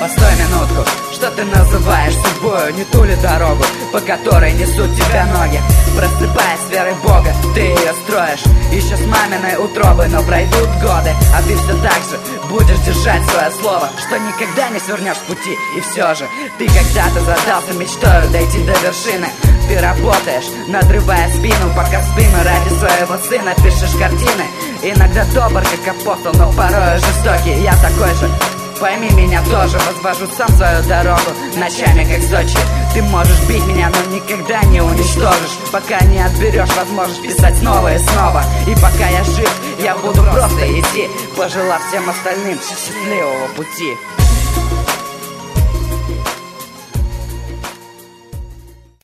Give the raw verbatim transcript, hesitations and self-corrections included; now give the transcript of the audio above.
Постой минутку, что ты называешь судьбою? Не ту ли дорогу, по которой несут тебя ноги? Просыпаясь с верой Бога, ты ее строишь еще с маминой утробы, но пройдут годы, а ты все так же будешь держать свое слово, что никогда не свернешь с пути. И все же ты когда-то задался мечтою дойти до вершины. Ты работаешь, надрывая спину, пока спину ради своего сына пишешь картины. Иногда добр, как апостол, но порой жестокий. Я такой же, пойми меня тоже. Возвожу сам свою дорогу ночами, как Сочи. Ты можешь бить меня, но никогда не уничтожишь, пока не отберешь возможность писать снова и снова. И пока я жив, я буду просто идти, пожелав всем остальным счастливого пути.